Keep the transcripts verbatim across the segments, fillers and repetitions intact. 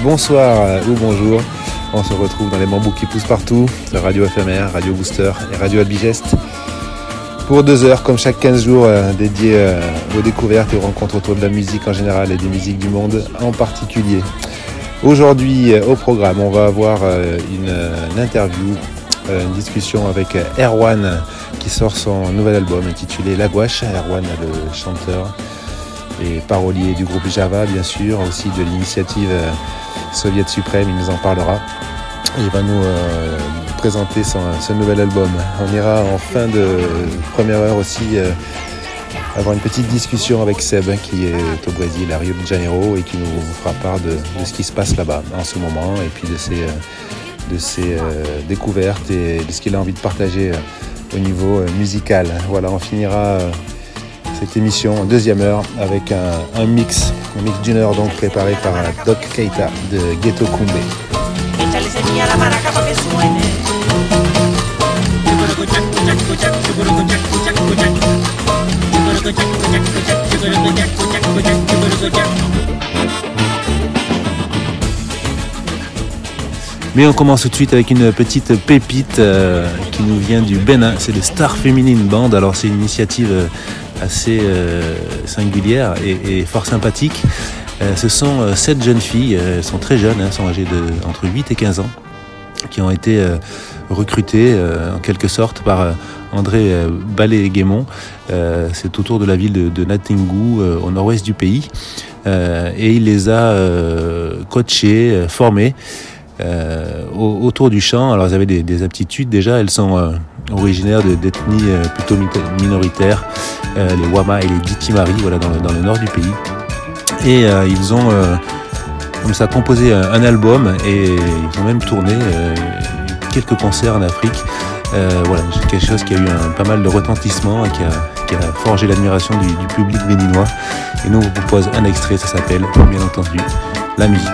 bonsoir ou bonjour. On se retrouve dans les bambous qui poussent partout, Radio F M R, Radio Booster et Radio Albigest pour deux heures, comme chaque quinze jours, euh, dédiés euh, aux découvertes et aux rencontres autour de la musique en général et des musiques du monde en particulier. Aujourd'hui, euh, au programme, on va avoir euh, une, une interview, euh, une discussion avec Erwan qui sort son nouvel album intitulé La Gouache. Erwan, le chanteur et parolier du groupe Java, bien sûr, aussi de l'initiative euh, Soviet Suprême, il nous en parlera. Il va nous euh, présenter son, ce nouvel album. On ira en fin de première heure aussi euh, avoir une petite discussion avec Seb, qui est au Brésil, à Rio de Janeiro, et qui nous fera part de, de ce qui se passe là-bas en ce moment, et puis de ses, de ses euh, découvertes et de ce qu'il a envie de partager euh, au niveau euh, musical. Voilà, on finira euh, cette émission en deuxième heure avec un, un mix, un mix d'une heure donc préparé par Doc Keita de Ghetto Kumbe. Échale semilla a la maraca pa' que suene. Mais on commence tout de suite avec une petite pépite euh, qui nous vient du Bénin. C'est le Star Feminine Band. Alors c'est une initiative assez euh, singulière et, et fort sympathique. Euh, ce sont euh, sept jeunes filles, euh, elles sont très jeunes, elles hein, sont âgées de entre huit et quinze ans, qui ont été euh, recrutées euh, en quelque sorte par euh, André euh, Ballet-Guémon. Euh, c'est autour de la ville de, de Natingou, euh, au nord-ouest du pays, euh, et il les a euh, coachées, euh, formées euh, au, autour du chant. Alors elles avaient des, des aptitudes déjà, elles sont euh, originaires de, d'ethnies euh, plutôt minoritaires, euh, les Wama et les Ditimari, voilà, dans le, dans le nord du pays. Et euh, ils ont euh, comme ça composé un, un album, et ils ont même tourné euh, quelques concerts en Afrique. Euh, voilà, c'est quelque chose qui a eu un, pas mal de retentissement et qui a, qui a forgé l'admiration du, du public béninois. Et nous on vous propose un extrait, ça s'appelle bien entendu La Musique.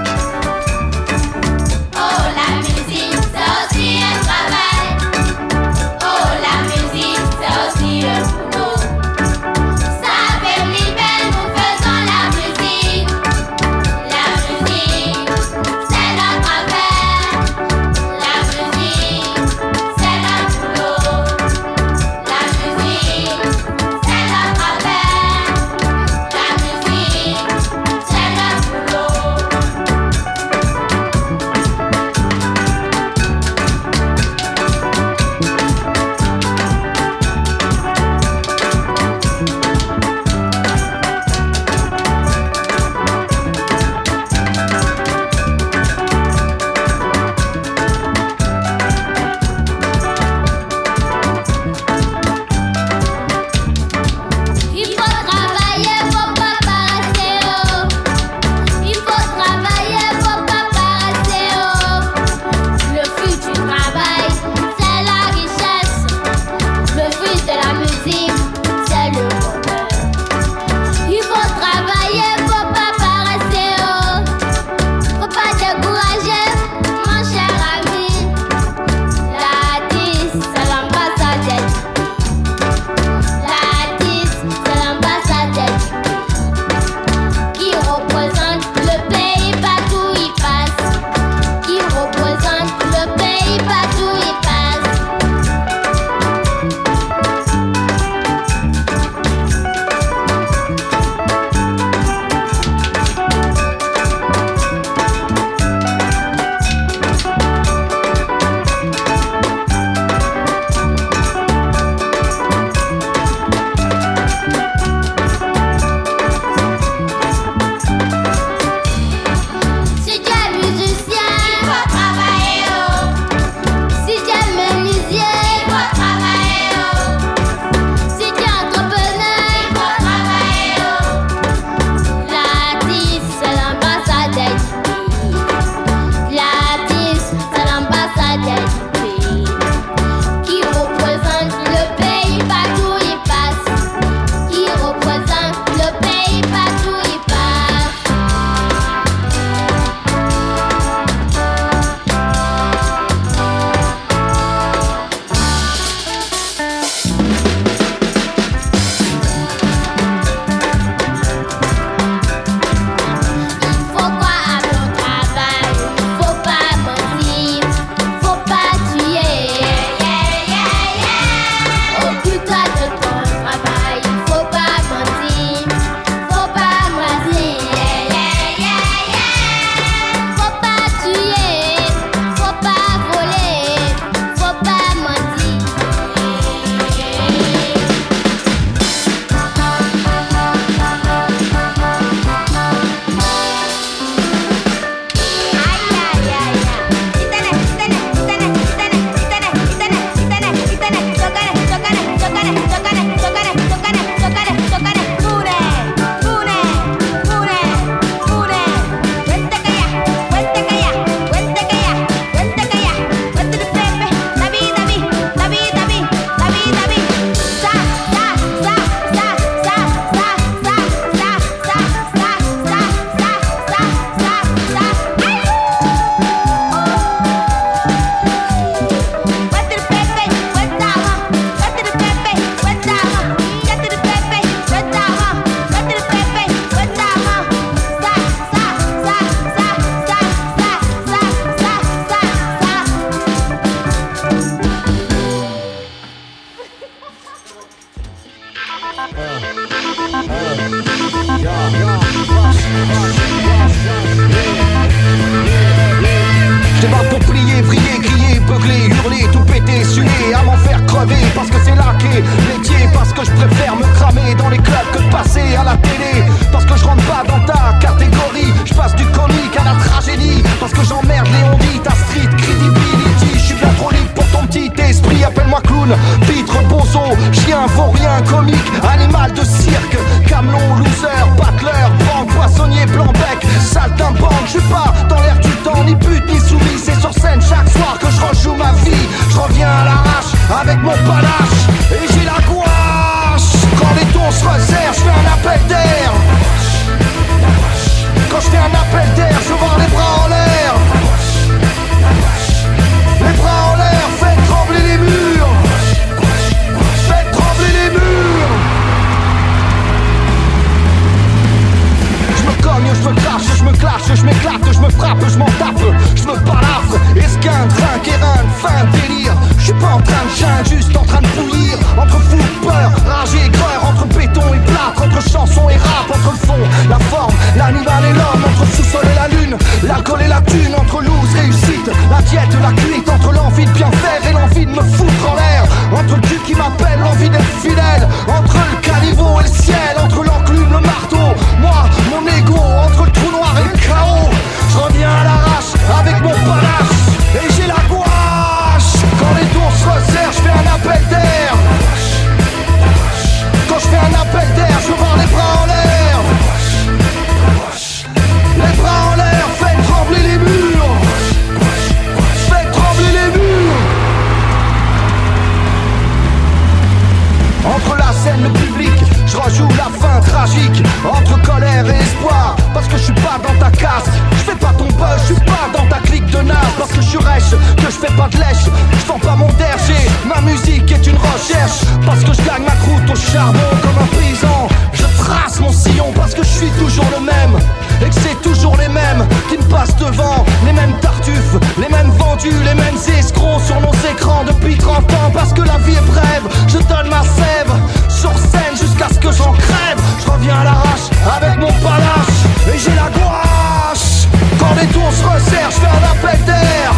fais pas de lèche, je vends pas mon derger. Ma musique est une recherche, parce que je gagne ma croûte au charbon comme un paysan. Je trace mon sillon parce que je suis toujours le même, et que c'est toujours les mêmes qui me passent devant. Les mêmes tartuffes, les mêmes vendus, les mêmes escrocs sur nos écrans depuis trente ans. Parce que la vie est brève, je donne ma sève sur scène jusqu'à ce que j'en crève. Je reviens à l'arrache avec mon palache, et j'ai la gouache. Quand les tours se resserrent, je fais un appel d'air.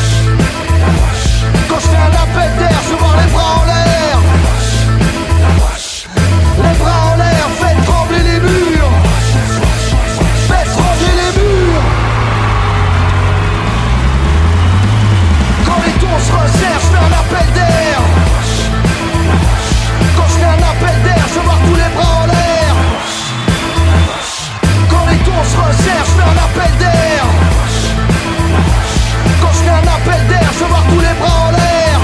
Quand je fais un appel d'air, je vois les bras en l'air. Les bras en l'air, faites trembler les murs. Faites trembler les murs. Quand les tours se resserrent, je fais un appel d'air. Quand je fais un appel d'air, je vois tous les bras en l'air. Quand les tours se resserrent, je fais un appel d'air. Quand je fais un appel d'air, je vois tous les bras en l'air.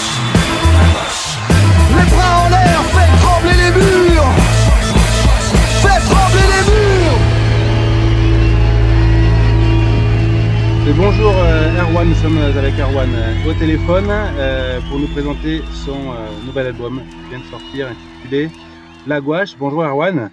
Les bras en l'air, faites trembler les murs. Faites trembler les murs. Et bonjour euh, Erwan, nous sommes avec Erwan euh, au téléphone euh, pour nous présenter son euh, nouvel album qui vient de sortir intitulé La Gouache. Bonjour Erwan.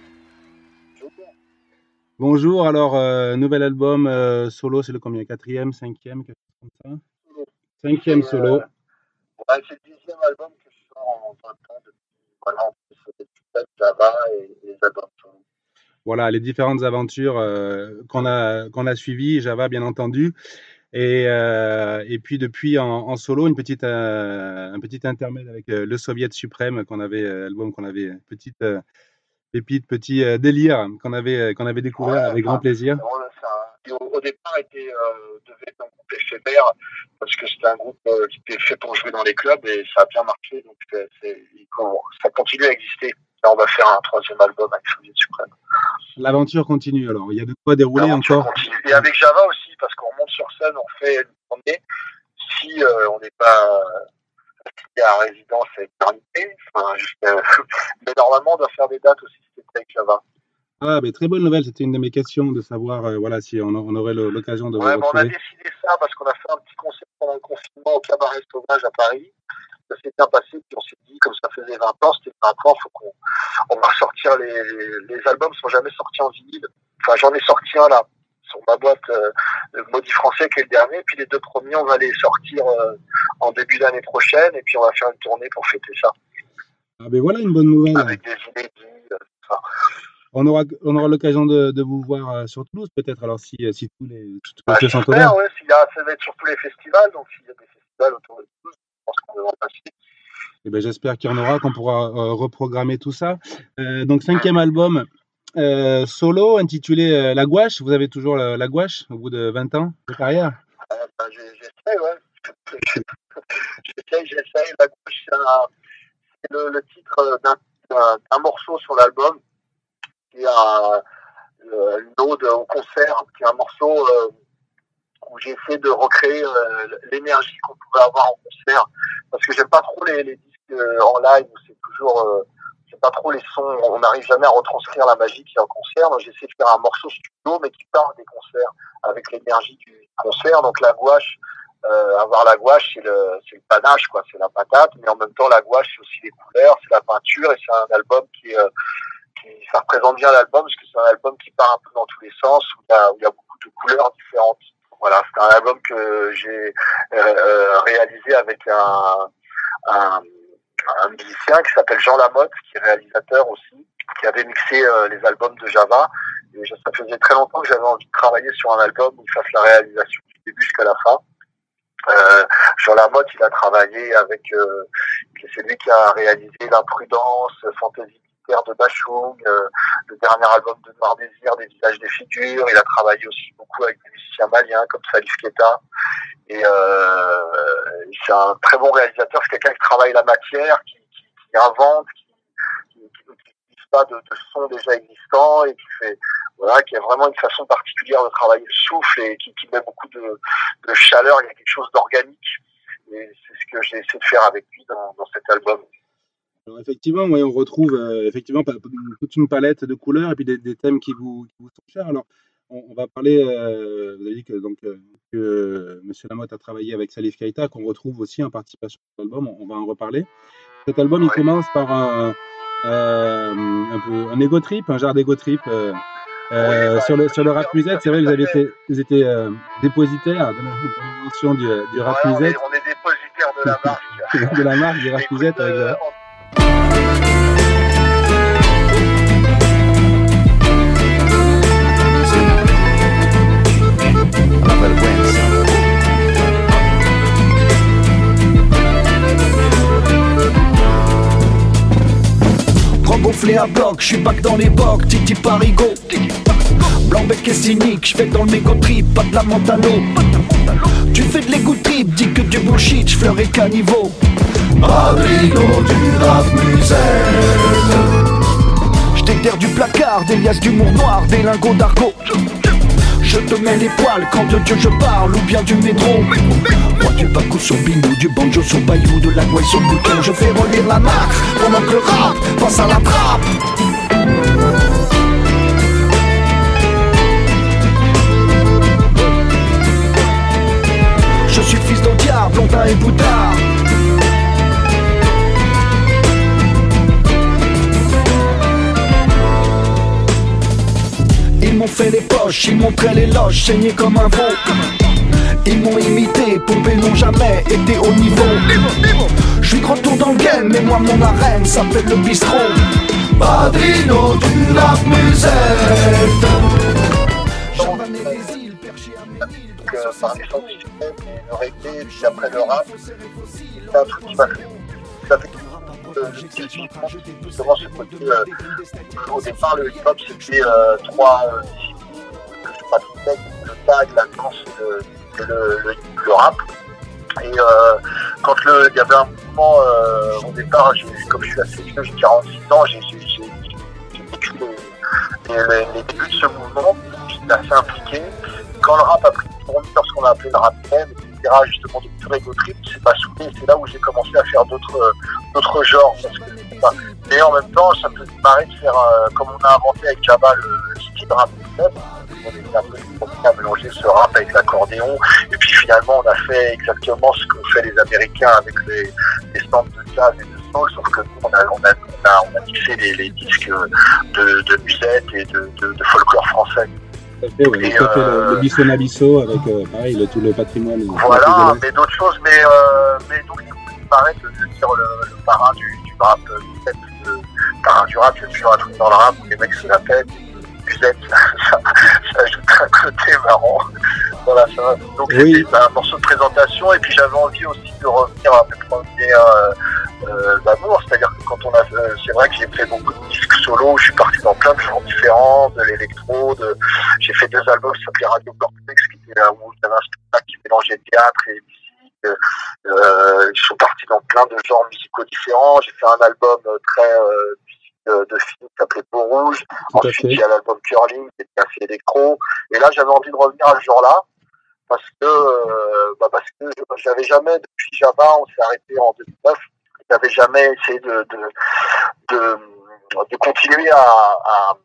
Bonjour, alors euh, nouvel album euh, solo, c'est le combien? Quatrième, cinquième, quelque chose comme ça? Cinquième Et, solo. euh, ouais, c'est le dixième album que je sors en vingt ans depuis. Voilà, en plus, c'était Tupet, Java et les albums solo. Voilà, les différentes aventures euh, qu'on a, qu'on a suivies, Java bien entendu. Et, euh, et puis depuis en, en solo, une petite, euh, un petit intermède avec euh, le Soviet suprême, qu'on avait, euh, album qu'on avait, petite euh, pépite, petit euh, délire qu'on avait, euh, qu'on avait découvert Ouais, avec grand enfin, plaisir. voilà, ça, qui au, au départ était, euh, devait être un groupe éphémère parce que c'était un groupe euh, qui était fait pour jouer dans les clubs et ça a bien marché, donc c'est, c'est, ça continue à exister. Là, on va faire un troisième album avec Soviet Suprême. L'aventure continue alors, il y a de quoi dérouler L'aventure encore. continue. Et avec Java aussi, parce qu'on monte sur scène, on fait une tournée. Si euh, on n'est pas euh, à résidence à éternité, enfin, juste, euh, mais normalement on doit faire des dates aussi avec Java. Ah, mais très bonne nouvelle, c'était une de mes questions de savoir euh, voilà, si on, on aurait le, l'occasion de Ouais, vous bon, on a retrouver. décidé ça parce qu'on a fait un petit concert pendant le confinement au Cabaret Sauvage à Paris. Ça s'est bien passé, puis on s'est dit, comme ça faisait vingt ans, c'était vingt ans, faut qu'on on va ressortir les, les, les albums sont jamais sortis en vinyle. Enfin, j'en ai sorti un là, sur ma boîte euh, Maudit Français qui est le dernier, puis les deux premiers, on va les sortir euh, en début d'année prochaine, et puis on va faire une tournée pour fêter ça. Ah, ben voilà une bonne nouvelle. Avec des inédits, euh, tout ça. On aura, on aura l'occasion de, de vous voir euh, sur Toulouse peut-être, alors si, si tous les, tous Bah, les feux sont j'espère, ouverts. ouais, s'il y a, ça va être sur tous les festivals, donc s'il y a des festivals autour de Toulouse, je pense qu'on va en passer. Eh ben, j'espère qu'il y en aura, qu'on pourra euh, reprogrammer tout ça. Euh, donc cinquième album euh, solo intitulé euh, La Gouache. Vous avez toujours la, la gouache au bout de vingt ans de carrière? Euh, bah, j'essaie, ouais. j'essaie, j'essaie. La gauche, c'est, un, c'est le, le titre d'un, d'un, d'un morceau sur l'album qui est un, une ode au concert, qui est un morceau euh, où j'ai essayé de recréer euh, l'énergie qu'on pouvait avoir en concert, parce que j'aime pas trop les, les disques euh, en live où c'est toujours euh, j'aime pas trop les sons, on n'arrive jamais à retranscrire la magie qu'il y a en concert, donc j'essaie de faire un morceau studio mais qui part des concerts avec l'énergie du concert. Donc la gouache, euh, avoir la gouache, c'est le, c'est le panache, quoi, c'est la patate, mais en même temps la gouache c'est aussi les couleurs, c'est la peinture, et c'est un album qui est euh, qui, ça représente bien l'album parce que c'est un album qui part un peu dans tous les sens, où il y a, où il y a beaucoup de couleurs différentes. Voilà, c'est un album que j'ai euh, réalisé avec un, un, un musicien qui s'appelle Jean Lamotte, qui est réalisateur aussi, qui avait mixé euh, les albums de Java. Et ça faisait très longtemps que j'avais envie de travailler sur un album où il fasse la réalisation du début jusqu'à la fin. Euh, Jean Lamotte, il a travaillé avec, euh, c'est lui qui a réalisé L'Imprudence, Fantaisie de Bachung, euh, le dernier album de Noir Désir, Des Visages des Figures. Il a travaillé aussi beaucoup avec des musiciens maliens comme Salif Keita. Et euh, c'est un très bon réalisateur, c'est quelqu'un qui travaille la matière, qui, qui, qui invente, qui n'utilise pas de, de sons déjà existants et qui fait, voilà, qui a vraiment une façon particulière de travailler le souffle et qui, qui met beaucoup de, de chaleur. Il y a quelque chose d'organique. Et c'est ce que j'ai essayé de faire avec lui dans, dans cet album. Alors effectivement, ouais, on retrouve euh, effectivement toute une palette de couleurs et puis des, des thèmes qui vous, qui vous sont chers. Alors, on, on va parler, euh, vous avez dit que, donc, euh, que euh, Monsieur Lamotte a travaillé avec Salif Keita, qu'on retrouve aussi en participation à l'album, on, on va en reparler. Cet album, il Ouais. commence par un, euh, un, peu, un ego trip, un genre d'ego trip. Euh, euh, Oui, bah, sur, le, je sur le suis rap perdu musette, parce c'est que vrai, vous ça avez fait. été, vous étiez euh, dépositaire de l'invention du, du rap Voilà, on est, musette, on est dépositaire de la marque. de la marque du rap Écoute, musette avec euh, Java. on- La vergüenza. Rembouflé à bloc, j'suis back dans les bocs, Titi Parigo. Blanc bec et cynique, j'fais dans le mégo trip, pas de la mentalo. Tu fais de l'ego trip, dis que du bullshit, j'fleure et caniveau. Padrino du rap musette. J'déterre du placard, des liasses d'humour noir, des lingots d'argot. Je te mets les poils quand de Dieu je parle ou bien du métro. Moi du bakou sur bignou, du banjo sur bayou, de la gouaille sur le bouton. Je fais relire la marque pendant que le rap passe à la trappe. Je suis fils d'au diable, Blondin et Boutard. Ils m'ont fait les poches, ils montraient les loges, saigné comme un veau. Ils m'ont imité, pompé n'ont jamais été au niveau. Je suis de retour dans le game, mais moi mon arène s'appelle le bistrot. Padrino du rap musette. Chavannes et les îles, perché à Ménil, que par les sons système et le reggae, et puis après le rap, c'est un truc qui m'a fait. Ça fait que euh, le style suivant, justement ce côté. Euh, au départ, le hip-hop c'était euh, trois euh, disciplines que je pratiquais, le tag, la danse et le, et le, le, le rap. Et euh, quand le, il y avait un mouvement, euh, au départ, j'ai, comme je suis assez vieux, j'ai quarante-six ans, j'ai, j'ai, j'ai, j'ai vécu les, les, les débuts de ce mouvement, j'étais assez impliqué. Quand le rap a pris une tournure, ce qu'on a appelé le rap même, et cetera, justement de pur ego trip, c'est pas saoulé, c'est là où j'ai commencé à faire d'autres, euh, d'autres genres. Parce que, enfin, et en même temps, ça me faisait marrer de faire, euh, comme on a inventé avec Java, le, le style rap même. On était un peu compliqué à mélanger ce rap avec l'accordéon, et puis finalement on a fait exactement ce qu'ont fait les Américains avec les, les stands de jazz et de soul, sauf que nous on a, on a, on a, on a mixé les, les disques de, de musette et de, de, de folklore français. Tout à fait, ouais. Et Tout à fait, euh, le, le Bisson Abisso avec euh, pareil, le, tout le patrimoine. Voilà, mais d'autres choses, mais, euh, mais donc il paraît de, de dire le, le parrain du, du rap, musette, le parrain du rap, il y a toujours un truc dans le rap où les mecs se la pètent. Musette, ça, ça, ça ajoute un côté marrant. Voilà, ça. Donc oui. C'était un morceau de présentation et puis j'avais envie aussi de revenir à mes premiers euh, euh, d'amour, c'est-à-dire que quand on a, euh, c'est vrai que j'ai fait beaucoup de disques solo, je suis parti dans plein de genres différents, de l'électro, de, j'ai fait deux albums qui s'appelaient Radio Cortex, qui était là où il y avait un spectacle qui mélangeait théâtre et musique. Euh, je suis parti dans plein de genres musicaux différents. J'ai fait un album très euh, de, de film qui s'appelait Peau Rouge. Tout à Ensuite, fait. il y a l'album Curling qui était assez électro. Et là, j'avais envie de revenir à ce genre-là parce que, euh, bah parce que j'avais jamais, depuis Java, on s'est arrêté en deux mille neuf, j'avais jamais essayé de, de, de, de continuer à, à,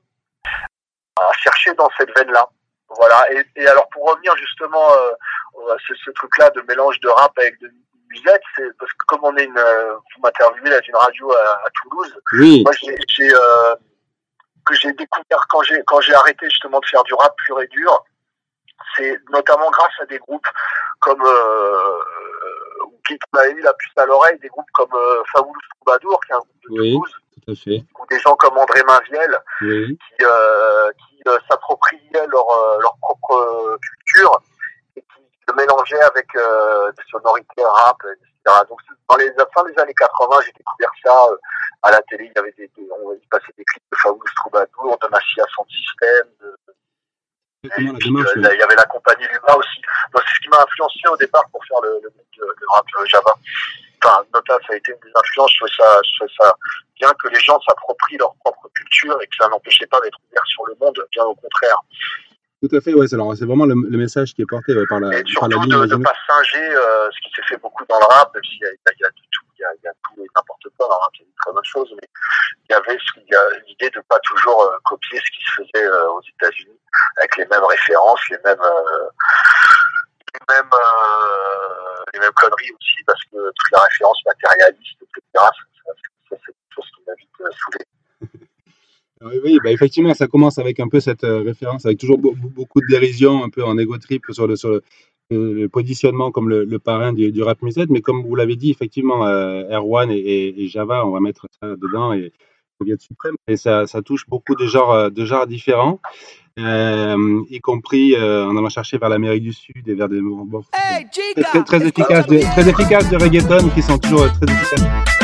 à chercher dans cette veine-là. Voilà. Et, et alors, pour revenir justement euh, à ce, ce truc-là de mélange de rap avec de musette, c'est parce que comme on est une, vous m'interviewez là d'une radio à, à Toulouse, Oui. moi j'ai, j'ai euh, que j'ai découvert quand j'ai quand j'ai arrêté justement de faire du rap pur et dur, c'est notamment grâce à des groupes comme euh, qui m'a eu la puce à l'oreille, des groupes comme euh, Fabulous Troubadour, qui est un groupe de Oui, Toulouse, tout à fait. ou des gens comme André Mainviel, Oui. qui, euh, qui euh, s'appropriaient leur, euh, leur propre euh, culture et qui le mélangeaient avec euh, des sonorités rap, et cetera. Donc dans les fin des années quatre-vingts, j'ai découvert ça euh, à la télé. Il y avait des, des on y passait des clips de Fabulous Troubadour, de Massias Sound System, de Et comment la puis, démarche, euh, oui. il y avait la compagnie Luma aussi. Donc c'est ce qui m'a influencé au départ pour faire le, le, le, le rap euh, Java. Enfin, notamment, ça a été une des influences. Je trouvais ça, je trouvais ça bien que les gens s'approprient leur propre culture et que ça n'empêchait pas d'être ouvert sur le monde, bien au contraire. Tout à fait, ouais, c'est, alors, c'est vraiment le, le message qui est porté ouais, par la, Et par la surtout ligne. de ne pas singer, euh, ce qui s'est fait beaucoup dans le rap, même s'il y a, il y a de tout, il y a, il y a tout et n'importe quoi, hein, il y a des très bonnes choses, mais il y avait il y a l'idée de pas toujours euh, copier ce qui se faisait euh, aux États-Unis avec les mêmes références, les mêmes euh, les mêmes euh, les mêmes conneries aussi, parce que toutes les références matérialistes, et cetera. Ça, ça, ça, c'est quelque chose qui m'a vite euh, saoulé. Oui, oui, bah effectivement, ça commence avec un peu cette euh, référence, avec toujours be- be- beaucoup de dérision, un peu en ego trip sur le, sur le, le- le positionnement comme le, le parrain du, du rap musette. Mais comme vous l'avez dit, effectivement, euh, Erwan et, et- et Java, on va mettre ça dedans, et Soviet Suprême. Et ça, ça touche beaucoup de genres, euh, de genres différents, euh, y compris euh, en allant chercher vers l'Amérique du Sud et vers des mouvements Hey, très, Chica, très, très efficaces de, très efficaces de reggaeton qui sont toujours euh, très efficaces.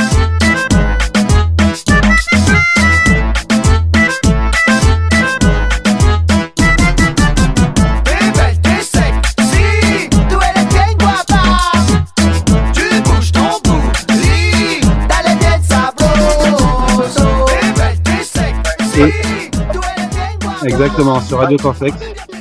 T'es belle, t'es sexy, tú eres bien guapa. Tu bouges ton booty, dale bien sabroso. T'es belle, t'es sexy, tú eres bien guapa. Exactement, sur Radio Cortex.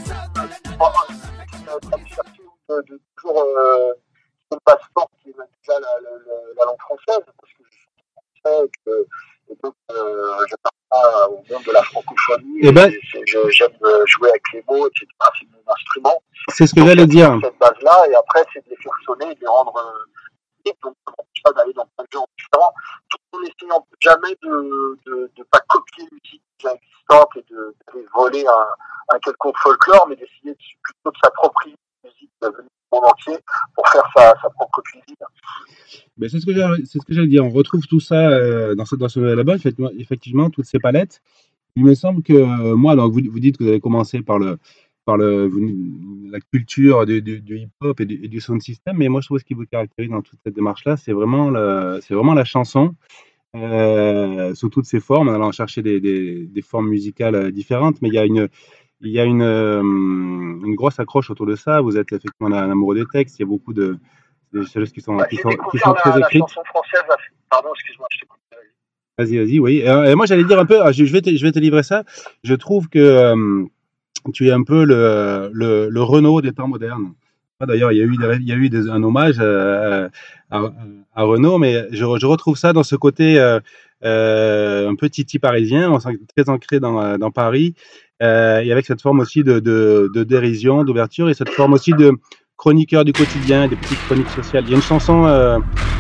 De, de toujours euh, son passeport qui est déjà la, la, la, la langue française, parce que je suis français et que et donc euh, je parle au monde de la francophonie, Eh ben, et c'est- je- j'aime jouer avec les mots, et cetera. C'est mon instrument. c'est ce que Donc, j'allais il y a dire. cette base-là, et après, c'est de les faire sonner et de les rendre euh, libres. Donc, ça m'empêche pas d'aller dans plein de genres différents, tout en essayant jamais de de, de pas copier une musique déjà existante et de, d'aller voler un, un quelconque folklore, mais d'essayer de, plutôt de s'approprier une musique de venir du monde entier pour faire sa, sa propre cuisine. Ben, c'est ce que j'allais, c'est ce que j'allais dire. On retrouve tout ça euh, dans ce, dans ce nouvel album, effectivement, effectivement, toutes ces palettes. Il me semble que euh, moi, alors vous, vous dites que vous avez commencé par le, par le, vous- la culture du, du- du hip-hop et du, et du sound system, mais moi je trouve ce qui vous caractérise dans toute cette démarche-là, c'est vraiment, le, c'est vraiment la chanson, euh, sous toutes ses formes, en allant chercher des, des, des formes musicales euh, différentes, mais il y a une, il y a une, euh, une grosse accroche autour de ça. Vous êtes effectivement un amoureux des textes, il y a beaucoup de, de choses qui sont, Bah, qui j'ai sont, qui découvert sont très la, la écrites. chanson française. à- Pardon, excuse-moi, je t'écoute. Vas-y, vas-y, oui. Et, euh, et moi, j'allais dire un peu, ah, je, je vais te, je vais te livrer ça. Je trouve que euh, tu es un peu le, le, le Renaud des temps modernes. Ah, d'ailleurs, il y a eu, des- il y a eu des- un hommage euh, à, à Renaud, mais je, je retrouve ça dans ce côté euh, euh, un peu titi parisien, on sent très ancré dans, euh, dans Paris, euh, et avec cette forme aussi de, de, de dérision, d'ouverture, et cette forme aussi de chroniqueur du quotidien, des petites chroniques sociales. Il y a une chanson euh,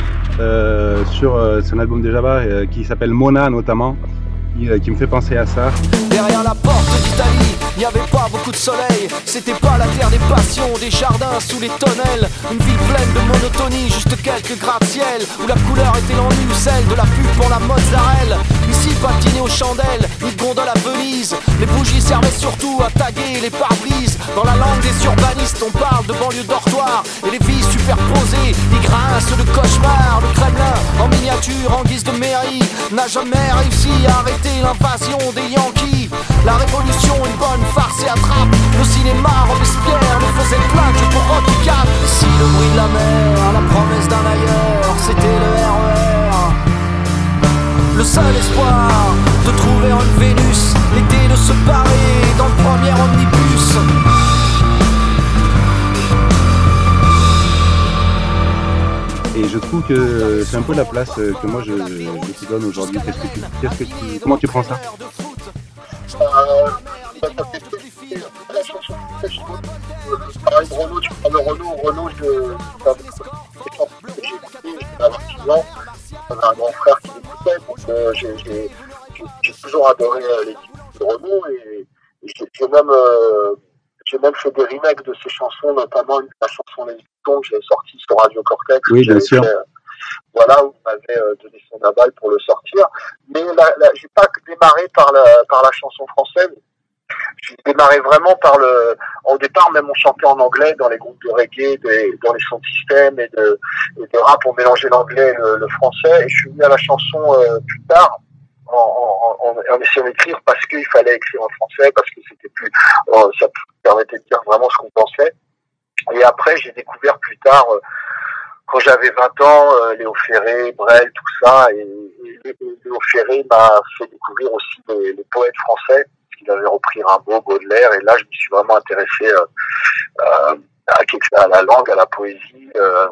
euh, sur euh, c'est un album de Java euh, qui s'appelle Mona notamment, qui, euh, qui me fait penser à ça. Derrière la porte d'Italie, il n'y avait pas beaucoup de soleil. C'était pas la terre des passions, des jardins sous les tonnelles. Une ville pleine de monotonie, juste quelques gratte-ciel où la couleur était l'ennui, celle de la pub pour la mozzarella. Ici, pas de dîner aux chandelles, ni de gondole à Venise. Les bougies servaient surtout à taguer les pare-brises. Dans la langue des urbanistes, on parle de banlieue dortoir. Et les vies superposées, ils grincent de cauchemar. Le Kremlin, en miniature, en guise de mairie, n'a jamais réussi à arrêter l'invasion des Yankees. La révolution, une bonne farce et attrape. Le cinéma, Robespierre, ne faisait plein que pour Rocky quatre. Ici, le bruit de la mer, la promesse d'un ailleurs, c'était le R E R. Le seul espoir de trouver une Vénus était de se parer dans le premier omnibus. Et je trouve que c'est un peu la place euh, que moi je, je te donne aujourd'hui. Qu'est-ce que tu, qu'est-ce que tu, comment tu prends ça? Euh, ça, ça fait plaisir. La chanson française, je pareil de Renaud, tu parles de Renaud. Renaud, je, c'est un des chansons que j'ai écouté, j'étais à vingt-six ans. J'avais un grand frère qui l'écoutait, donc euh, j'ai, j'ai, j'ai, j'ai toujours adoré euh, les titres de Renaud, et, et j'ai, j'ai même euh, j'ai même fait des remakes de ses chansons, notamment une, la chanson Les Victons que j'avais sortie sur Radio Cortex. Oui, bien sûr. Fait, euh, voilà, où il m'avait euh, donné son aval pour le sortir. Mais là, là, j'ai pas démarré par la, par la chanson française. J'ai démarré vraiment par le. Au départ, même on chantait en anglais dans les groupes de reggae, des, dans les sons de système et de, et de rap, on mélangeait l'anglais et le, le français. Et je suis venu à la chanson euh, plus tard, en, en, en, en essayant d'écrire parce qu'il fallait écrire en français, parce que c'était plus, euh, ça permettait de dire vraiment ce qu'on pensait. Et après, j'ai découvert plus tard, euh, quand j'avais vingt ans, euh, Léo Ferré, Brel, tout ça, et, et, et Léo Ferré m'a fait découvrir aussi les, les poètes français. Il avait repris Rimbaud, Baudelaire, et là je me suis vraiment intéressé euh, euh, à, à la langue, à la poésie, euh,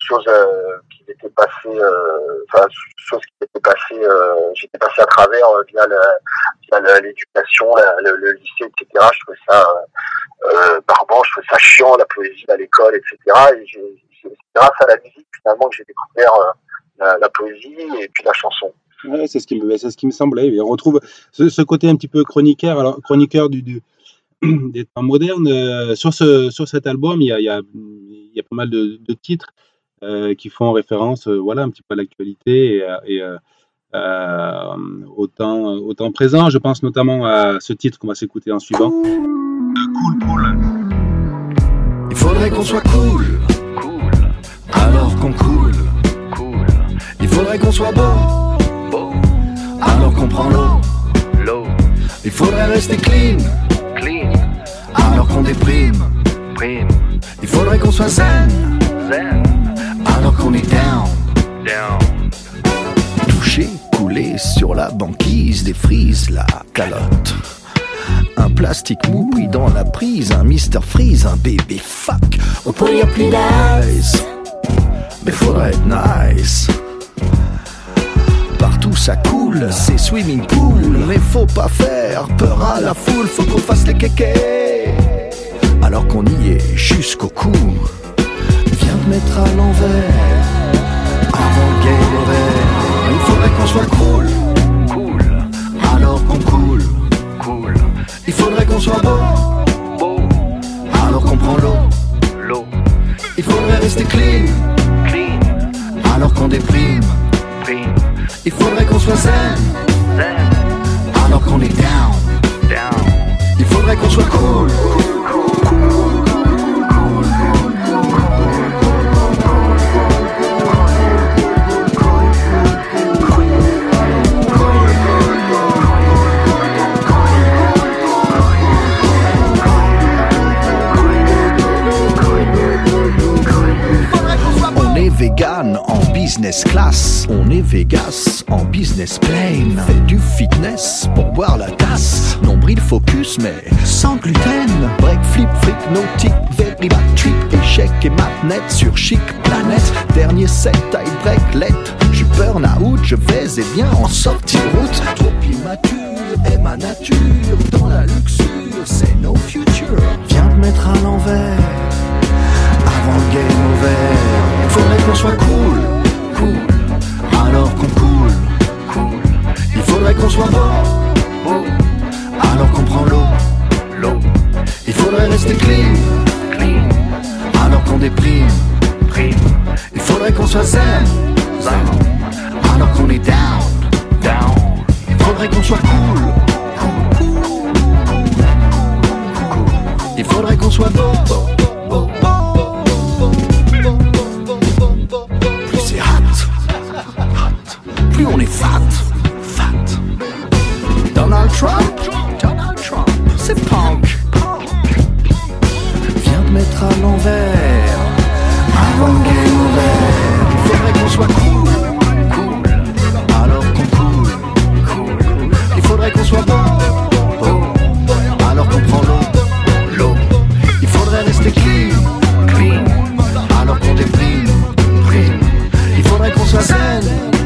choses euh, qui m'étaient passées, euh, enfin choses qui m'étaient passées, euh, j'étais passé à travers euh, via, le, via le, l'éducation, la, le, le lycée, et cetera. Je trouvais ça euh, barbant, je trouvais ça chiant, la poésie à l'école, et cetera. Et j'ai, c'est grâce à la musique finalement que j'ai découvert euh, la, la poésie et puis la chanson. Ouais, c'est ce qui me, c'est ce qui me semblait. Et on retrouve ce, ce côté un petit peu chroniqueur, alors chroniqueur du, du des temps modernes. Euh, sur ce, sur cet album, il y a, il y a, il y a pas mal de, de titres euh, qui font référence, euh, voilà, un petit peu à l'actualité et, et euh, euh, au temps, au temps présent. Je pense notamment à ce titre qu'on va s'écouter en suivant. Cool Pool. Il faudrait qu'on soit cool, cool, alors qu'on coule, cool. Il faudrait qu'on soit beau, beau, alors qu'on prend l'eau, l'eau. Il faudrait rester clean, clean, alors qu'on déprime, prime. Il faudrait qu'on soit zen, zen, alors qu'on est down, down. Toucher, couler sur la banquise, des frises, la calotte. Un plastique mou pris dans la prise, un Mister Freeze, un bébé fuck. On pourrait dire plus nice, mais faudrait être nice. Partout ça coule, c'est swimming pool. Mais faut pas faire peur à la foule, faut qu'on fasse les kékés. Alors qu'on y est jusqu'au cou. Viens te mettre à l'envers, avant le game over. Il faudrait qu'on soit cool, cool, alors qu'on coule, cool. Il faudrait qu'on soit beau, beau, alors qu'on prend l'eau, l'eau. Il faudrait rester clean, clean, alors qu'on déprime, prime. Il faudrait qu'on soit zen, zen, alors qu'on est down, down. Il faudrait qu'on soit cool, cool, cool, cool. Vegan en business class, on est Vegas en business plane. Fait du fitness pour boire la tasse. Nombril focus mais sans gluten. Break, flip, flick, nautique, very bad trip. Échec et matnet sur chic planète. Dernier set, taille break, let. J'suis burn out, je vais et bien en sortie route. Trop immature est ma nature. Dans la luxure, c'est no future. Viens te mettre à l'envers avant le game over. Il faudrait qu'on soit cool, cool, alors qu'on coule, cool. Il faudrait qu'on soit beau, beau, alors qu'on prend l'eau, l'eau. Il faudrait rester clean, clean, alors qu'on déprime, prime. Il faudrait qu'on soit zen, zen, alors qu'on est down, down. Il faudrait qu'on soit cool, cool, cool, cool. Il faudrait qu'on soit beau, beau, beau, beau. Plus on est fat, fat. Donald Trump, Donald Trump, c'est punk, punk. Viens te mettre à l'envers, avant le game over. Il faudrait qu'on soit cool, cool, alors qu'on coule, cool. Il faudrait qu'on soit beau, beau, alors qu'on prend l'eau, l'eau. Il faudrait rester clean, clean, alors qu'on déprime, prime. Il faudrait qu'on soit zen.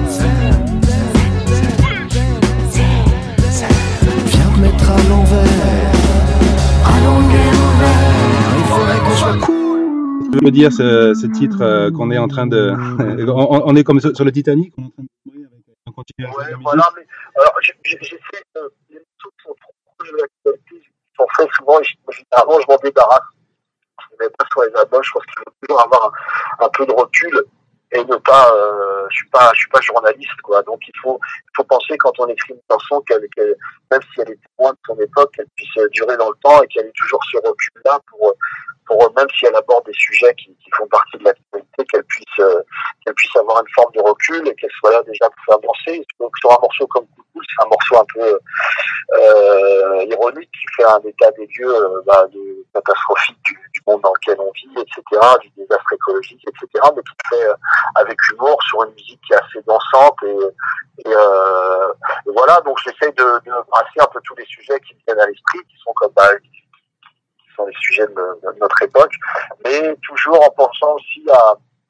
Mettre à l'envers, alors le game over. Il faudrait qu'on soit cool. Tu veux me dire ce, ce titre euh, qu'on est en train de, on, on est comme sur, sur le Titanic, on est en train de mourir avec, on continue avec ouais, la voilà, mais alors j'essaie de, les morceaux qui sont trop proches de l'actualité, ils sont faits souvent, et généralement je m'en débarrasse. Je ne mets pas sur les albums, je pense qu'il faut toujours avoir un, un peu de recul et ne pas, euh, je suis pas, je suis pas journaliste, quoi. Donc il faut, il faut penser quand on écrit une chanson qu'elle, qu'elle, même si elle est loin de son époque, qu'elle puisse durer dans le temps et qu'elle ait toujours ce recul-là pour, pour même si elle aborde des sujets qui, qui font partie de l'actualité, qu'elle puisse, euh, qu'elle puisse avoir une forme de recul et qu'elle soit là déjà pour faire danser. Donc sur un morceau comme Coucou, c'est un morceau un peu euh, ironique qui fait un état des lieux euh, bah, de catastrophique du, du monde dans lequel on vit, et cetera, du désastre écologique, et cetera, mais qui fait euh, avec humour sur une musique qui est assez dansante et, et, euh, et voilà. Donc j'essaie de, de brasser un peu tous les sujets qui me viennent à l'esprit, qui sont comme bah, qui sont les sujets de, de notre époque, mais toujours en pensant aussi à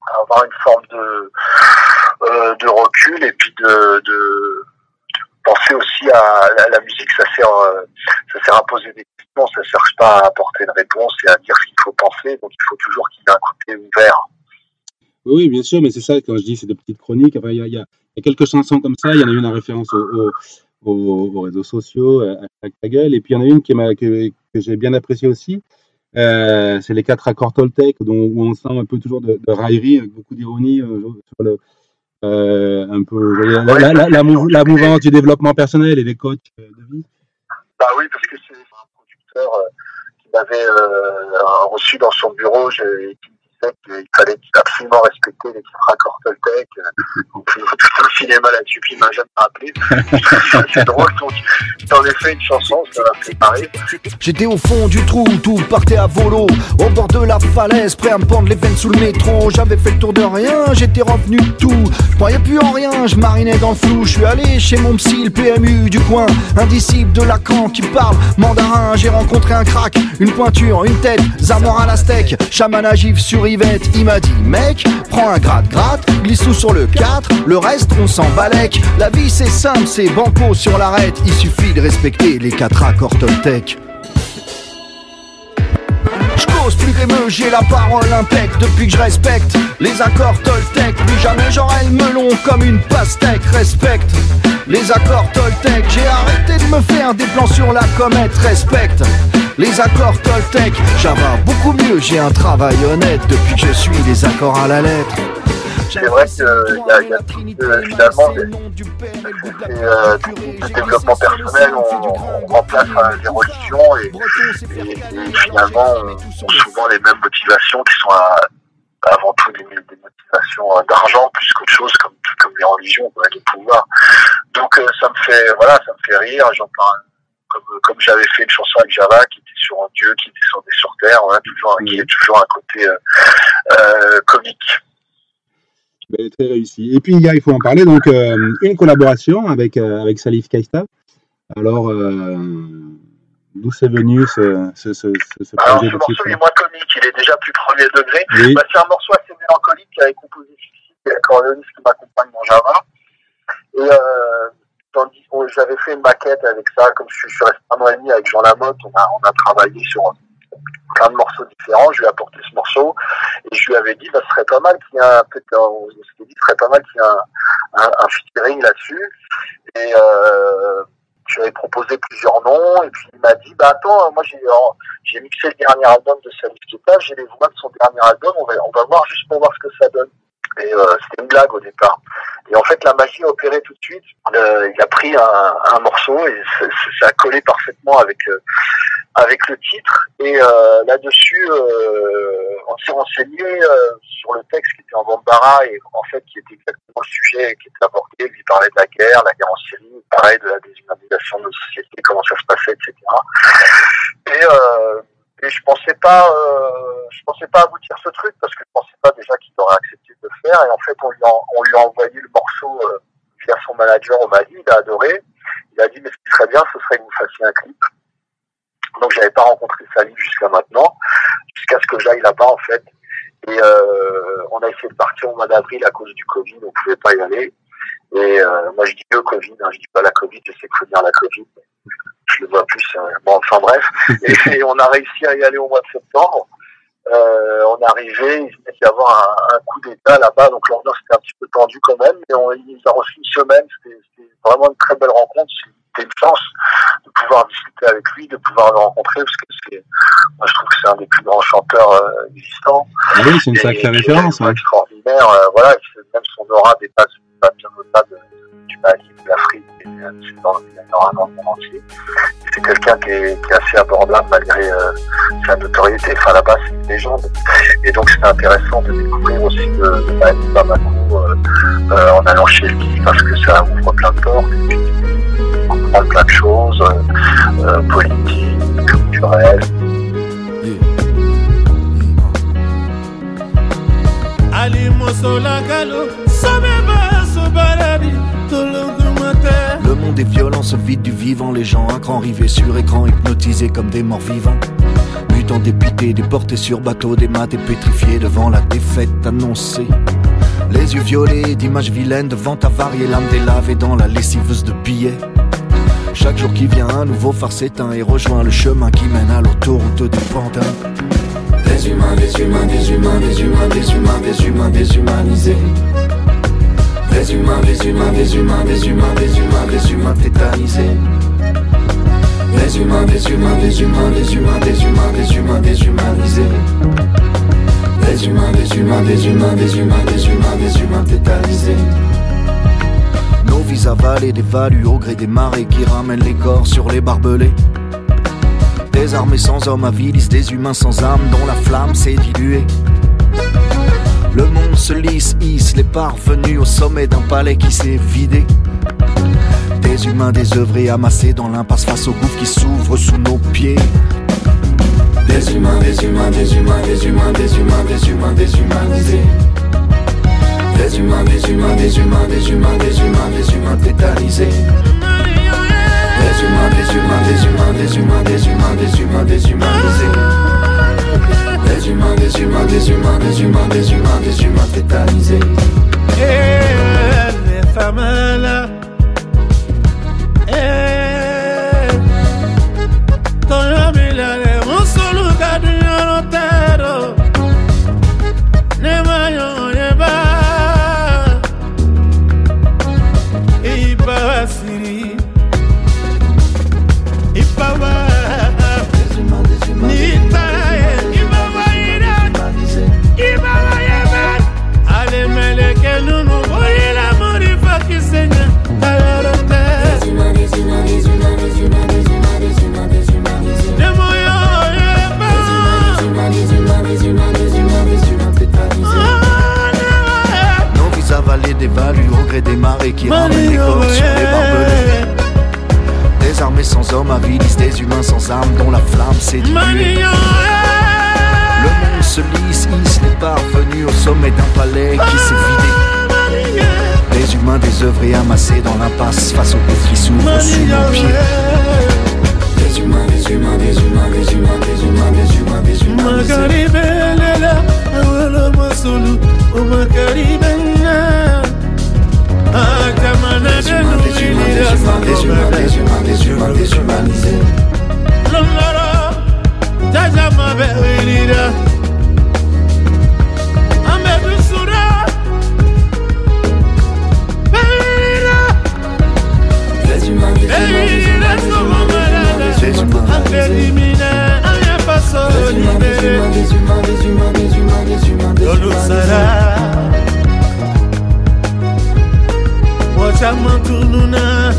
avoir une forme de, euh, de recul et puis de, de, de penser aussi à la, la musique. Ça sert, euh, ça sert à poser des questions, ça ne cherche pas à apporter une réponse et à dire ce qu'il faut penser. Donc il faut toujours qu'il y ait un côté ouvert. Oui, bien sûr, mais c'est ça quand je dis c'est des petites chroniques. Enfin, il y a, il y a, il y a quelques chansons comme ça. Il y en a une en référence aux, aux, aux, aux réseaux sociaux, à ta gueule, et puis il y en a une qui m'a, que, que j'ai bien appréciée aussi. Euh, c'est les quatre accords Toltec, dont où on sent un peu toujours de, de raillerie, avec beaucoup d'ironie euh, sur le euh, un peu la, la, la, la, la, mou- la mouvance du développement personnel et des coachs de vie. Bah oui, parce que c'est un producteur euh, qui m'avait euh, reçu dans son bureau, je, qui me disait qu'il fallait absolument respecter les quatre accords Toltec. Donc il faut tout un cinéma là-dessus, puis il m'a jamais rappelé. C'est drôle, donc j'en ai fait une chanson, ça m'a fait marrer. J'étais au fond du trou, tout partait à volo, au bord de la falaise, prêt à me pendre les veines sous le métro. J'avais fait le tour de rien, j'étais revenu de tout. Je croyais plus en rien, je marinais dans le flou. Je suis allé chez mon psy, le P M U du coin, un disciple de Lacan qui parle mandarin. J'ai rencontré un crack, une pointure, une tête, Zamora à la steak, chaman agif sur Yvette. Il m'a dit, mec, prends un gratte-gratte, glisse tout sur le quatre, le reste on s'en balèque. La vie c'est simple, c'est banco sur l'arête, il suffit de respecter les quatre accords Toltec. J'cause plus grémeux, j'ai la parole impec. Depuis que je respecte les accords Toltec, plus jamais j'aurai le melon comme une pastèque. Respecte les accords Toltec, j'ai arrêté de me faire des plans sur la comète. Respecte les accords Toltec, Java beaucoup mieux, j'ai un travail honnête depuis que je suis les accords à la lettre. C'est vrai qu'il y a, y a tout, euh, finalement des, des, euh, des développements personnels, on, on remplace euh, les religions et, et, et finalement on, on souvent les mêmes motivations qui sont à, avant tout des, des motivations d'argent plus qu'autre chose, comme, comme les religions, quoi, de pouvoir. Donc euh, ça me fait voilà, ça me fait rire, j'en parle. Comme, comme j'avais fait une chanson avec Java qui était sur un dieu qui descendait sur terre, voilà, toujours, qui est toujours un côté euh, euh, comique. Ben, très réussi. Et puis il y a, il faut en parler, donc euh, une collaboration avec euh, avec Salif Keita. Alors euh, d'où c'est venu ce ce ce, ce, ce Alors, projet ce de morceau titre? il est moins comique, il est déjà plus premier degré. Oui. Bah, c'est un morceau assez mélancolique qui avait composé Fifi, qui est l'accordéoniste qui m'accompagne dans Java. Et euh, tandis que j'avais fait une maquette avec ça, comme je suis, je suis resté un an et demi avec Jean Lamotte, on a, on a travaillé sur plein de morceaux différents, je lui ai apporté ce morceau et je lui avais dit bah, ce serait pas mal qu'il y ait un peut-être on s'était dit ce serait pas mal qu'il y ait un, un, un featuring là-dessus et euh, je lui avais proposé plusieurs noms et puis il m'a dit bah attends moi j'ai j'ai mixé le dernier album de Salif Keita, j'ai les voix de son dernier album, on va on va voir juste pour voir ce que ça donne. Et euh, c'était une blague au départ. Et en fait, la magie a opéré tout de suite. Euh, il a pris un, un morceau et ça, ça a collé parfaitement avec euh, avec le titre. Et euh, là-dessus, euh, on s'est renseigné euh, sur le texte qui était en bambara et en fait qui était exactement le sujet qui était abordé. Il parlait de la guerre, la guerre en Syrie, il parlait de la déshumanisation de nos sociétés, comment ça se passait, et cetera. Et euh, Et je pensais pas, euh, je pensais pas aboutir ce truc parce que je pensais pas déjà qu'il aurait accepté de le faire. Et en fait, on lui a, on lui a envoyé le morceau euh, via son manager au Mali. Il a adoré. Il a dit mais ce qui serait bien, ce serait que vous fassiez un clip. Donc j'avais pas rencontré Salif jusqu'à maintenant, jusqu'à ce que j'aille là-bas en fait. Et euh, on a essayé de partir au mois d'avril à cause du Covid. On pouvait pas y aller. Et euh, moi je dis le Covid, hein, je dis pas la Covid. Je sais qu'il faut dire la Covid. Je le vois plus, euh, bon, enfin bref. Et, et on a réussi à y aller au mois de septembre. Euh, on est arrivé, il venait d'y avoir un, un coup d'état là-bas, donc l'ambiance était un petit peu tendue quand même, mais on, il nous a reçu une semaine, c'était, c'était vraiment une très belle rencontre, c'était une chance de pouvoir discuter avec lui, de pouvoir le rencontrer, parce que c'est, moi je trouve que c'est un des plus grands chanteurs euh, existants. Oui, c'est une sacrée référence. Hein. Extraordinaire, euh, voilà, même son aura dépasse pas bien au-delà de, du Mali, de l'Afrique, c'est dans, dans le monde entier. C'est quelqu'un qui est, qui est assez abordable malgré euh, sa notoriété. Enfin, là-bas, c'est une légende. Et donc, c'était intéressant de découvrir aussi de, de Mali Bamako euh, euh, en allant chez lui parce que ça ouvre plein de portes. Et puis, on comprend plein de choses euh, euh, politiques, culturelles. Ali Mosola Galo, Sameba Sobaradi, Le monde est violent, se vide du vivant. Les gens à grand rivés sur écran, hypnotisés comme des morts vivants. débutants dépités, déportés sur bateau, des maths et pétrifiés devant la défaite annoncée. Les yeux violets d'images vilaines devant avarier, l'âme délavée dans la lessiveuse de billets. Chaque jour qui vient, un nouveau phare s'éteint et rejoint le chemin qui mène à l'autoroute des pantins. Des humains, des humains, des humains, des humains, des humains, des humains déshumanisés. Des humains, des humains, des humains, des humains, des humains, des humains tétanisés. Des humains, des humains, des humains, des humains, des humains, des humains déshumanisés. Des humains, des humains, des humains, des humains, des humains, des humains tétanisés. Nos vies avalées dévaluent au gré des marées qui ramènent les corps sur les barbelés. Des armées sans hommes avilisent des humains sans âme dont la flamme s'est diluée. Le monde se lisse, hisse les parvenus au sommet d'un palais qui s'est vidé. Des humains désœuvrés amassés dans l'impasse face au gouffre qui s'ouvre sous nos pieds. Des humains, des humains, des humains, des humains, des humains, des humains déshumanisés. Des humains, des humains, des humains, des humains, des humains, des humains tétanisés. Des humains, des humains, des humains, des humains, des humains, des humains déshumanisés. Des humains, des humains, des humains, des humains, des humains, des humains tétanisés. Eh, les femmes là. Eh, ton ami là, mon solo gadu yorotero. Ne mayon yeba. Iba siri. Iba wa. Nita. Dévalue au gré des marées qui ramènent les corps sur les barbelés. Des armées sans hommes avilisent des humains sans armes dont la flamme s'est diluée. Le monde se lisse, hisse les parvenus au sommet d'un palais qui s'est vidé. Des humains désœuvrés amassés dans l'impasse face au gouffre qui s'ouvre sous nos pieds. Des humains, des humains, des humains, des humains, des humains, des humains, des humains, des humains, des humains déshumanisés. Chamantununa,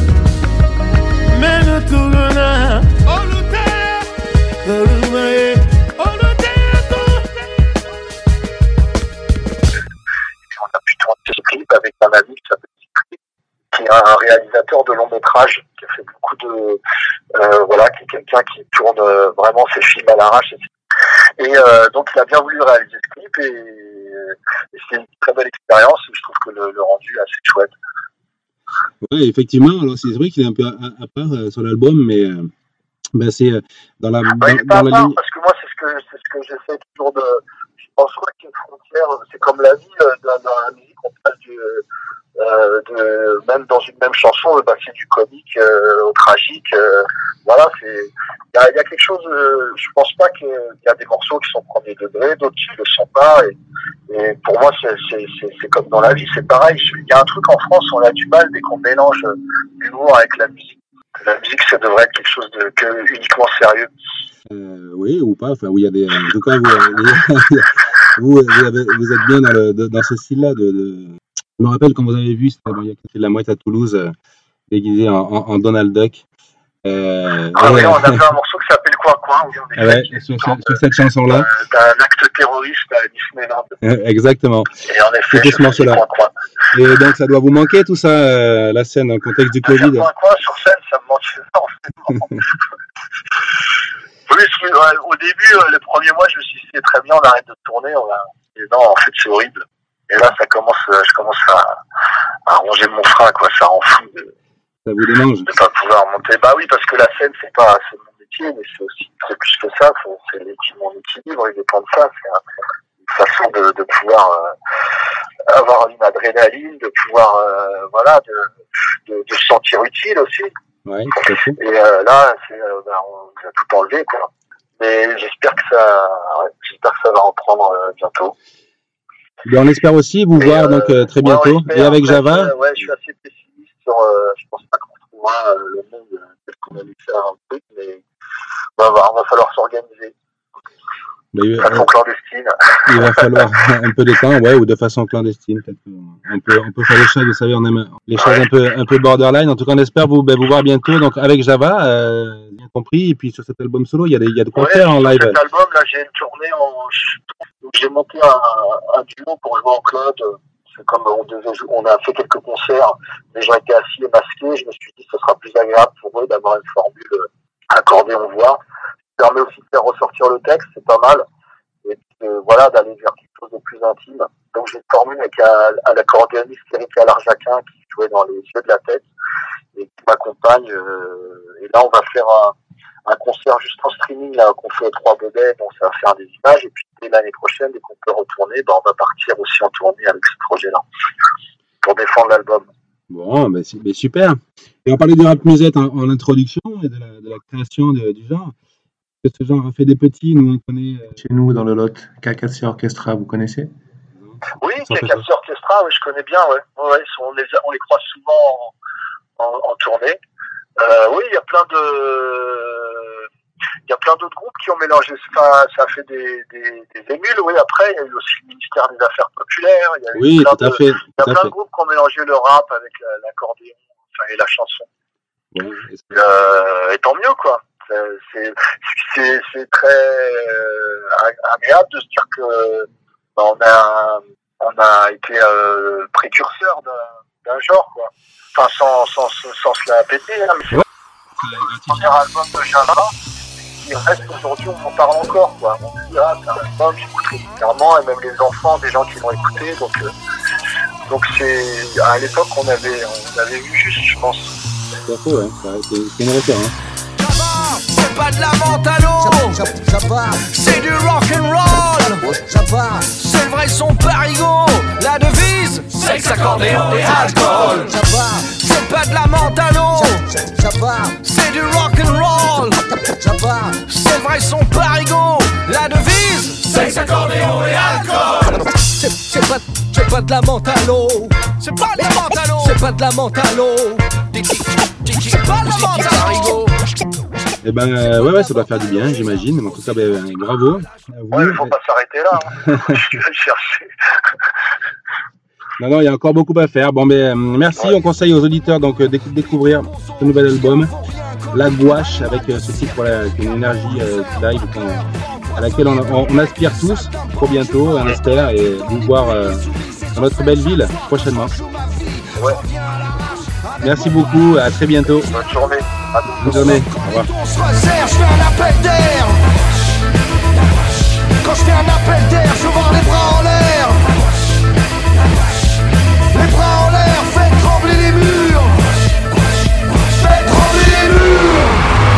Menutuna, Olute, Olumae, Olute. On a pu tourner ce clip avec un ami qui s'appelle Clip, qui est un réalisateur de long métrage, qui a fait beaucoup de, euh, voilà, qui est quelqu'un qui tourne euh, vraiment ses films à l'arrache. Et, et euh, donc il a bien voulu réaliser ce clip et, et c'est une très belle expérience. Je trouve que le, le rendu est assez chouette. Oui, effectivement. Alors, c'est vrai qu'il est un peu à, à part euh, sur l'album, mais euh, ben, c'est euh, dans la, bah, dans, il est pas dans à la part ligne. parce que moi, c'est ce que, c'est ce que j'essaie toujours de. Je pense pas qu'il y ait une frontière. C'est comme la vie euh, dans, dans la musique. On passe du, euh, de, même dans une même chanson, on va passer du comique euh, au tragique. Euh, voilà, c'est. Il y a, y a quelque chose. Euh, je pense pas qu'il y a des morceaux qui sont premier degré, d'autres qui le sont pas. Et, Et pour moi, c'est, c'est, c'est, c'est comme dans la vie, c'est pareil. Il y a un truc en France, on a du mal dès qu'on mélange l'humour avec la musique. La musique, ça devrait être quelque chose de que uniquement sérieux. Euh, oui, ou pas. Enfin, oui, il y a des. En tout cas, vous, vous, vous, avez, vous êtes bien dans, le, dans ce style-là. De, de... Je me rappelle quand vous avez vu, c'était dans, il y a de la mouette à Toulouse, euh, déguisé en, en, en Donald Duck. Euh, ah oui, euh, on a fait un morceau qui s'appelle Coin Coin. Oui, on est ouais, sur, sur, sur cette chanson-là. Euh, d'un acte terroriste à Disneyland. Euh, exactement. Et en effet, c'était ce morceau-là. Coin Coin. Et donc, ça doit vous manquer tout ça, euh, la scène, dans le contexte du Covid. Coin Coin sur scène, ça me manque énormément. Oui, ouais, au début, euh, les premiers mois, je me suis dit, c'est très bien, on arrête de tourner. On va... Et non, en fait, c'est horrible. Et là, ça commence, euh, je commence à, à ronger mon frein, quoi. Ça rend fou de, ça vous démange de pas pouvoir monter. Bah oui, parce que la scène, c'est pas, c'est mon métier, mais c'est aussi c'est plus que ça. C'est mon équilibre, il dépend de ça. C'est une façon de, de pouvoir euh, avoir une adrénaline, de pouvoir euh, voilà, de, de, de se sentir utile aussi. Ouais, tout à fait. Et euh, là, c'est, euh, ben, on a tout enlevé, quoi. Mais j'espère que ça, ouais, j'espère que ça va reprendre euh, bientôt. Et on espère aussi vous et voir euh, donc euh, très bientôt. Ouais, et avec Java. Euh, ouais, je suis assez pessimiste sur. Euh, je pense pas qu'on retrouvera euh, le monde euh, tel qu'on a dû faire un truc, mais bah, bah, on va falloir s'organiser. De euh, façon clandestine. Il va falloir un peu de temps, ouais, ou de façon clandestine. Peut-être on peut, on peut faire les choses, vous savez, on aime les choses ouais. un peu, un peu borderline. En tout cas, on espère vous, ben, vous voir bientôt. Donc avec Java, euh, bien compris. Et puis sur cet album solo, il y a des, il y a de concerts ouais, en live. Cet album, là, j'ai une tournée en. Donc, j'ai monté un, un duo pour jouer en cloud. C'est comme on devait jouer, on a fait quelques concerts. Les gens étaient assis et masqués. Je me suis dit que ce sera plus agréable pour eux d'avoir une formule accordéon-voix. Ça permet aussi de faire ressortir le texte, c'est pas mal. Et puis, euh, voilà, d'aller vers quelque chose de plus intime. Donc j'ai une formule avec un, un accordéoniste Eric Alarjaquin qui jouait dans Les Yeux de la Tête et qui m'accompagne. Euh, et là, on va faire un, un concert juste en streaming là qu'on fait aux Trois Baudets, donc ça va faire des images. Et puis dès l'année prochaine, dès qu'on peut retourner, ben, on va partir aussi en tournée avec ce projet-là pour défendre l'album. Bon, ben, ben super. Et on parlait du rap musette en, en introduction et de la, de la création de, du genre. Que ce genre a fait des petits, nous on connaît euh... chez nous dans le Lot, Cacassia Orchestra, vous connaissez? Oui, Cacassia Orchestra, oui, je connais bien, ouais. ouais on, les, on les croise souvent en, en, en tournée. Euh, oui, il y a plein de, il y a plein d'autres groupes qui ont mélangé, enfin, ça a fait des, des, des émules, oui. Après, il y a eu aussi le ministère des Affaires populaires. Il y a eu oui, plein tout à de, fait. Il y a plein de groupes qui ont mélangé le rap avec l'accordéon, enfin, et la chanson. Oui, et, euh, et tant mieux, quoi. C'est, c'est, c'est très euh, agréable de se dire que bah, on a on a été euh, précurseur d'un, d'un genre, quoi. Enfin, sans, sans, sans se la péter, hein, mais c'est ouais. Le premier album de Java qui reste aujourd'hui, on en parle encore, quoi. On se dit, ah, c'est un album, j'écoute régulièrement, et même les enfants, des gens qui l'ont écouté, donc euh, donc c'est à l'époque on avait on avait vu juste, je pense. C'est faux, ouais. C'est une référence. C'est pas de la menthe à l'eau, c'est du rock'n'roll. C'est le vrai son parigot, la devise, sexe, accordéon et alcool. C'est pas de la menthe à l'eau, c'est du rock'n'roll. C'est le vrai son parigot, la devise, sexe, accordéon et alcool. C'est, c'est, pas, c'est pas de la menthe à l'eau, c'est pas de la menthe à l'eau, c'est pas de la menthe à l'eau, c'est pas de la menthe à l'eau. Eh ben, euh, ouais, ouais, ça doit faire du bien, j'imagine. En tout cas, ben, bravo. Ouais, il ne faut pas s'arrêter là. Hein. Je vais le chercher. Non, non, il y a encore beaucoup à faire. Bon, ben, merci. Ouais. On conseille aux auditeurs donc de découvrir ce nouvel album, La Gouache, avec euh, ce titre, voilà, avec une énergie euh, live à laquelle on, on, on aspire tous trop bientôt, on espère, et vous voir euh, dans notre belle ville prochainement. Ouais. Merci beaucoup, à très bientôt. Bonne journée. Bonne journée. Au revoir. Je fais un appel d'air. Quand je fais un appel d'air, je vois les bras en l'air. Les bras en l'air, faites trembler les murs. Faites trembler les murs.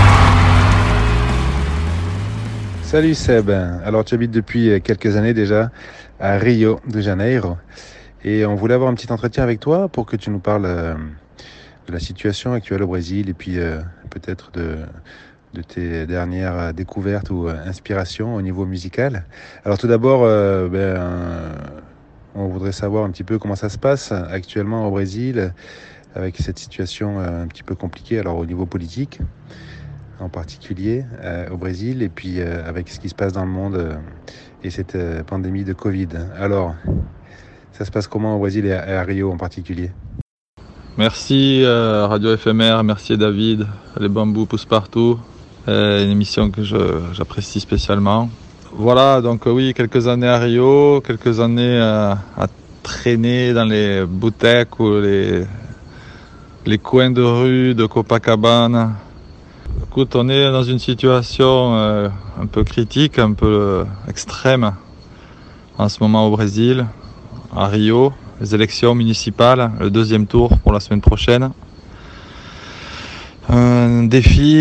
Salut Seb. Alors tu habites depuis quelques années déjà à Rio de Janeiro. Et on voulait avoir un petit entretien avec toi pour que tu nous parles euh, de la situation actuelle au Brésil et puis euh, peut-être de, de tes dernières découvertes ou euh, inspirations au niveau musical. Alors tout d'abord, euh, ben, euh, on voudrait savoir un petit peu comment ça se passe actuellement au Brésil avec cette situation euh, un petit peu compliquée, alors au niveau politique en particulier euh, au Brésil et puis euh, avec ce qui se passe dans le monde euh, et cette euh, pandémie de Covid. Alors, ça se passe comment au Brésil et à, à Rio en particulier? Merci euh, Radio F M R, merci David, les bambous poussent partout, euh, une émission que je, j'apprécie spécialement. Voilà, donc euh, oui, quelques années à Rio, quelques années euh, à traîner dans les boutiques ou les, les coins de rue de Copacabana. Écoute, on est dans une situation euh, un peu critique, un peu euh, extrême en ce moment au Brésil. À Rio, les élections municipales, le deuxième tour pour la semaine prochaine. Un défi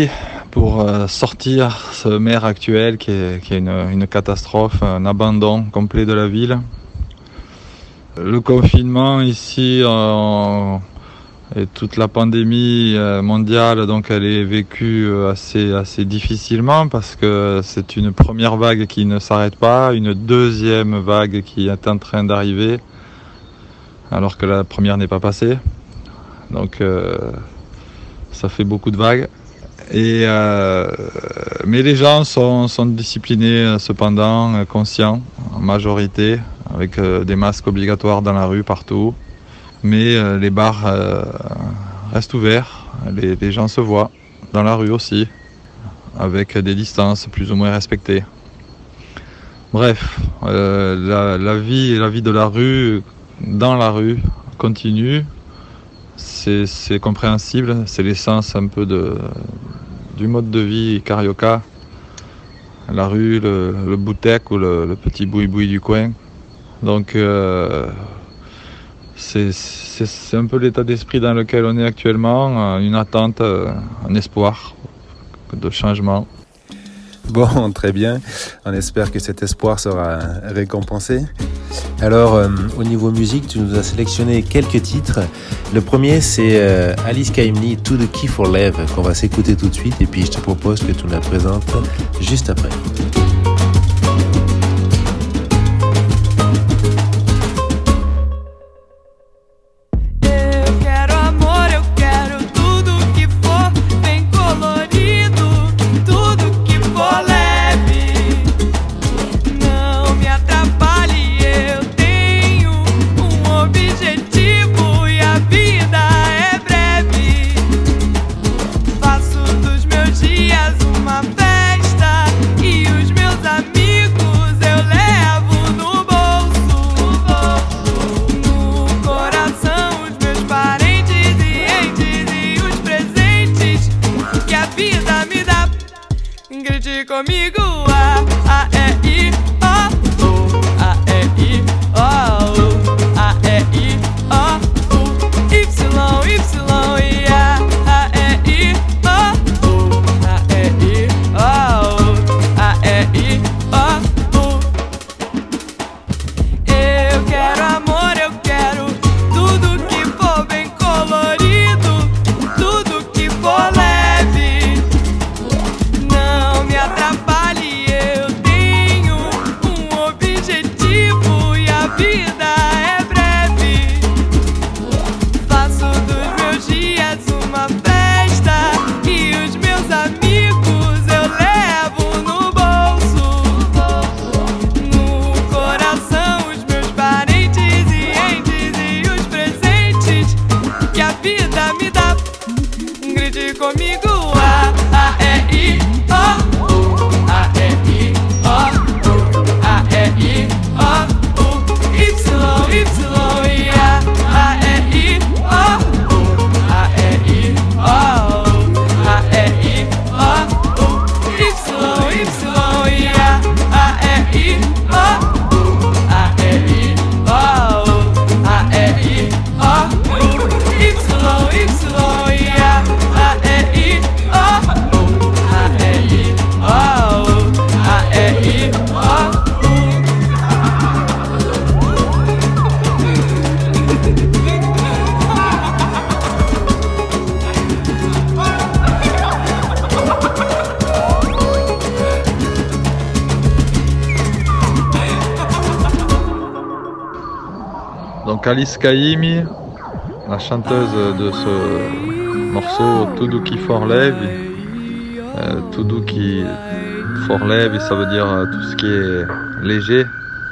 pour euh, sortir ce maire actuel qui est, qui est une, une catastrophe, un abandon complet de la ville. Le confinement ici euh, et toute la pandémie mondiale, donc elle est vécue assez, assez difficilement parce que c'est une première vague qui ne s'arrête pas, une deuxième vague qui est en train d'arriver alors que la première n'est pas passée. Donc euh, ça fait beaucoup de vagues. Et, euh, mais les gens sont, sont disciplinés cependant, conscients en majorité, avec euh, des masques obligatoires dans la rue partout. Mais euh, les bars euh, restent ouverts, les, les gens se voient dans la rue aussi, avec des distances plus ou moins respectées. Bref, euh, la, la vie, la vie de la rue, dans la rue, continue. C'est, c'est compréhensible, c'est l'essence un peu de, du mode de vie carioca. La rue, le, le boutec ou le, le petit boui-boui du coin. Donc euh, c'est, c'est, c'est un peu l'état d'esprit dans lequel on est actuellement, une attente, un espoir de changement. Bon, très bien. On espère que cet espoir sera récompensé. Alors, euh, au niveau musique, tu nous as sélectionné quelques titres. Le premier, c'est euh, Alice Kaimni, To The Key For Love, qu'on va s'écouter tout de suite. Et puis, je te propose que tu nous la présentes juste après. Comigo, A, A, E, I, O, O, A, E, I, O, O, A, E, I, O, O, Y, Y, I, A, A, E, I, O, O, A, E, I, O, O, A, E, I, O, O. Eu quero amor, eu quero tudo que for bem colorido, tudo que for leve. Não me atrapalhe, eu tenho um objetivo e a vida é breve. Faço dos meus dias uma festa e os meus amigos eu levo no bolso. No coração os meus parentes e entes e os presentes que a vida me dá. Grite comigo, A, A, E, I, Donc Alice Kaimi, la chanteuse de ce morceau To The Key For Love, euh, To The Key For Love, ça veut dire tout ce qui est léger,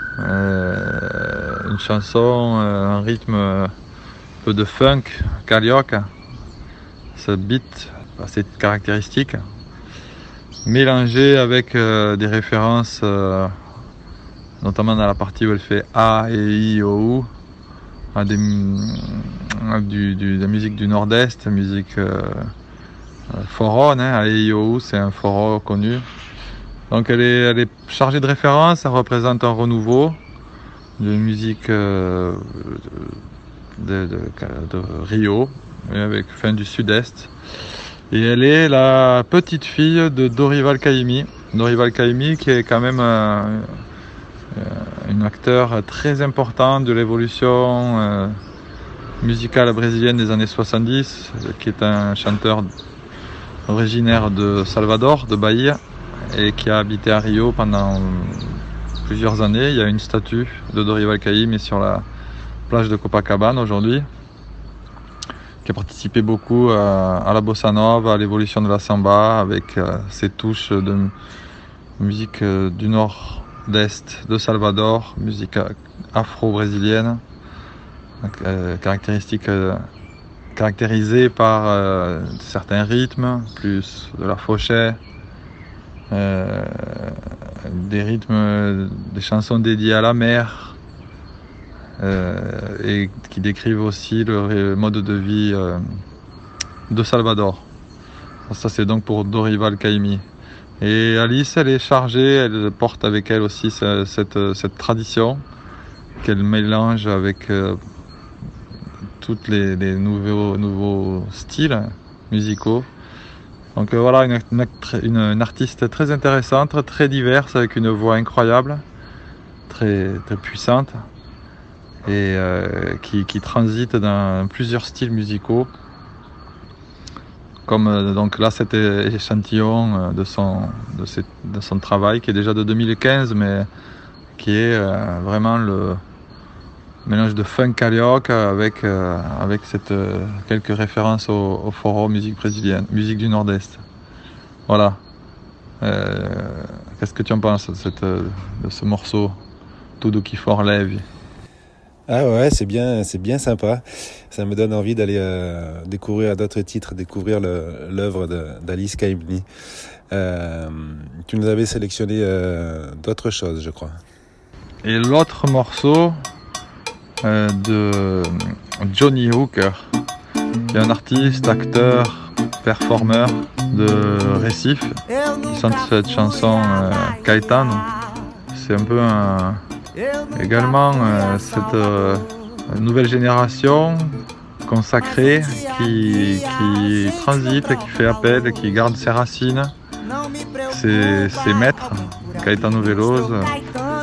euh, une chanson, euh, un rythme un peu de funk, carioca, ce beat assez caractéristique, mélangé avec euh, des références, euh, notamment dans la partie où elle fait A, E, I, O, U, à des, à du, du, de la musique du Nord-Est, musique euh, foron, hein, A, E, I, O, U, c'est un foron connu. Donc elle est, elle est chargée de références, elle représente un renouveau de musique euh, de, de, de Rio, avec fin du Sud-Est. Et elle est la petite fille de Dorival Caymmi. Dorival Caymmi qui est quand même euh, un acteur très important de l'évolution euh, musicale brésilienne des années soixante-dix, qui est un chanteur originaire de Salvador, de Bahia, et qui a habité à Rio pendant plusieurs années. Il y a une statue de Dorival Caymmi sur la plage de Copacabana aujourd'hui, qui a participé beaucoup à, à la bossa nova, à l'évolution de la samba, avec euh, ses touches de musique euh, du nord-est de Salvador, musique afro-brésilienne, euh, caractéristique, euh, caractérisée par euh, certains rythmes, plus de la fauchée, euh, des rythmes, des chansons dédiées à la mer, Euh, et qui décrivent aussi le mode de vie euh, de Salvador. Ça, c'est donc pour Dorival Caymmi. Et Alice, elle est chargée, elle porte avec elle aussi cette, cette, cette tradition qu'elle mélange avec euh, tous les, les nouveaux, nouveaux styles musicaux. Donc euh, voilà, une, une, une artiste très intéressante, très diverse, avec une voix incroyable, très, très puissante, et euh, qui, qui transite dans plusieurs styles musicaux, comme euh, donc là cet échantillon de son, de, ses, de son travail qui est déjà de deux mille quinze, mais qui est euh, vraiment le mélange de funk carioca avec, euh, avec cette, euh, quelques références au, au forró, musique brésilienne, musique du nord-est. Voilà. Euh, qu'est-ce que tu en penses de, cette, de ce morceau Tudo que for leve? Ah ouais, c'est bien, c'est bien sympa. Ça me donne envie d'aller euh, découvrir d'autres titres, découvrir le, l'œuvre de, d'Alice Caymmi. Euh, tu nous avais sélectionné euh, d'autres choses, je crois. Et l'autre morceau euh, de Johnny Hooker, qui est un artiste, acteur, performeur de Recife, qui chante cette chanson euh, Caetano. C'est un peu un... Également, euh, cette euh, nouvelle génération consacrée qui, qui transite, qui fait appel, qui garde ses racines, ses, ses maîtres, Caetano Veloso. Euh,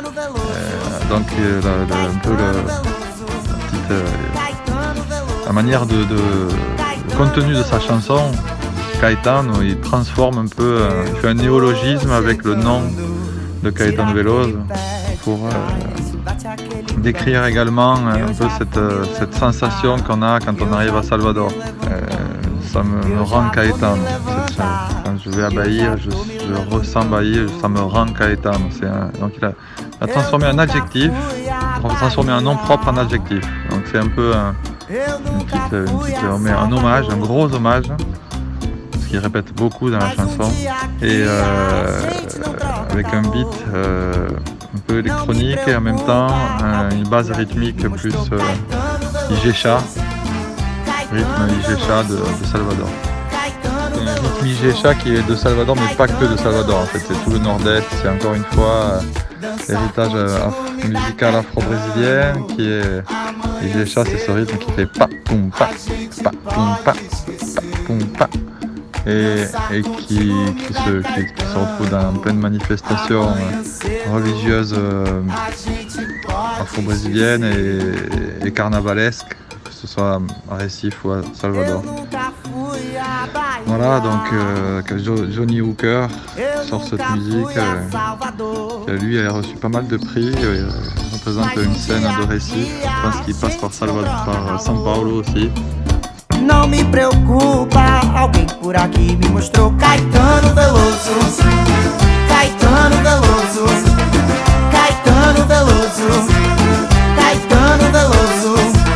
donc, euh, la, la, un peu la, la, petite, euh, la manière de, de le contenu de sa chanson, Caetano, il transforme un peu, euh, il fait un néologisme avec le nom de Caetano Veloso, pour euh, décrire également un peu cette, cette sensation qu'on a quand on arrive à Salvador. Euh, ça me, me rend Caetano. C'est, quand je vais à Bahia, je, je ressens Bahia, ça me rend Caetano. C'est un, donc il a, il a transformé un adjectif, il a transformé un nom propre en adjectif. Donc c'est un peu un, une petite, une petite, on met un hommage, un gros hommage, parce qu'il répète beaucoup dans la chanson, et euh, avec un beat euh, un peu électronique et en même temps euh, une base rythmique plus euh, Igecha, rythme Igecha de, de Salvador. C'est un rythme Igecha qui est de Salvador, mais pas que de Salvador en fait, c'est tout le nord-est, c'est encore une fois euh, l'héritage euh, af- musical afro-brésilien qui est Igecha, c'est ce rythme qui fait pa poum pa pa poum pa pa poum pa. Et, et qui, qui, se, qui, qui se retrouve dans plein de manifestations euh, religieuses euh, afro-brésiliennes et, et carnavalesques, que ce soit à Recife ou à Salvador. Voilà, donc euh, Johnny Hooker sort cette musique, euh, qui lui a reçu pas mal de prix, euh, il représente une scène de Recife, je pense qu'il passe par, Salvador, par São Paulo aussi. Não me preocupa, alguém por aqui me mostrou Caetano Veloso, Caetano Veloso, Caetano Veloso, Caetano Veloso.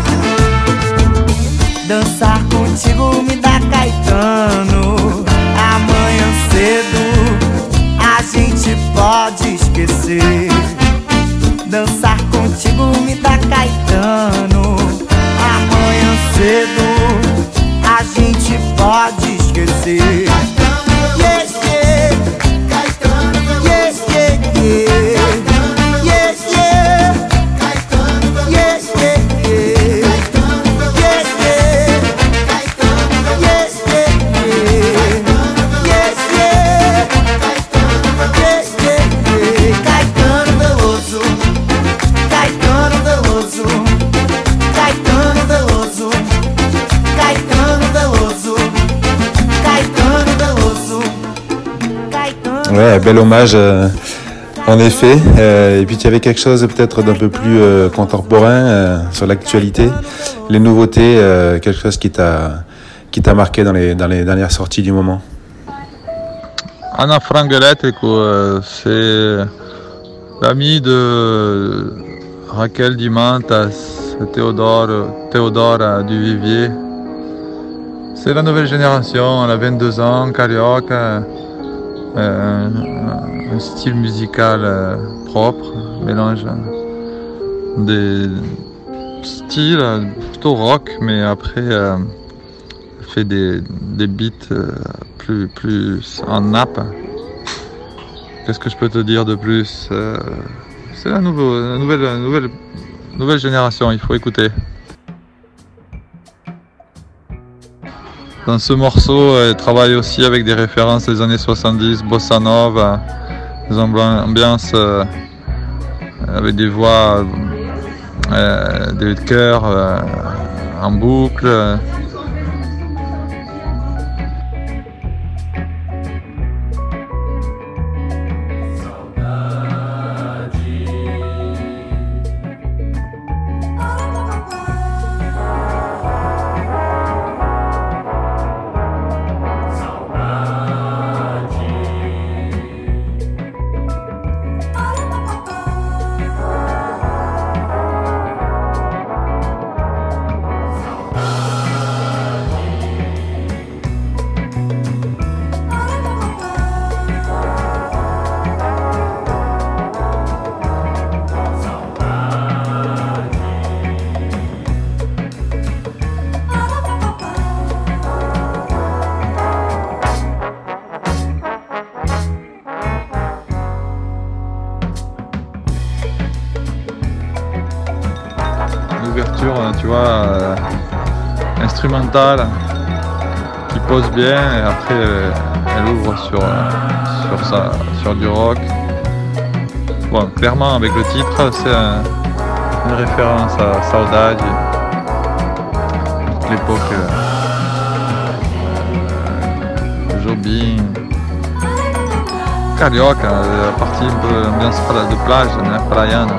Dançar contigo me dá Caetano. Amanhã cedo a gente pode esquecer. Dançar contigo me dá Caetano. Amanhã cedo a gente pode esquecer. Yes, yeah. Yes, yeah, yeah. Yes, yeah. Yes, yeah, yeah. Yes, yeah. Yes, yeah, yeah. Ouais, bel hommage, euh, en effet. Euh, et puis, tu avais quelque chose peut-être d'un peu plus euh, contemporain euh, sur l'actualité, les nouveautés, euh, quelque chose qui t'a, qui t'a marqué dans les, dans les dernières sorties du moment. Anna Frango Elettrico, euh, c'est l'ami de Raquel Dimantas, Théodore, Théodore du Vivier. C'est la nouvelle génération, elle a vingt-deux ans, carioca, euh, un style musical euh, propre, mélange des styles plutôt rock, mais après euh, fait des, des beats euh, plus, plus en nappe. Qu'est-ce que je peux te dire de plus? euh, C'est la, nouveau, la nouvelle, la nouvelle, nouvelle génération, il faut écouter. Dans ce morceau, elle travaille aussi avec des références des années soixante-dix, bossa nova, des ambiances euh, avec des voix, euh, des chœurs euh, en boucle. Tu vois, euh, instrumentale, qui pose bien, et après euh, elle ouvre sur, euh, sur, sa, sur du rock. Bon, clairement avec le titre, c'est un, une référence à Saudade, l'époque euh, Jobim, Carioca, la partie un peu ambiance de plage, praiana.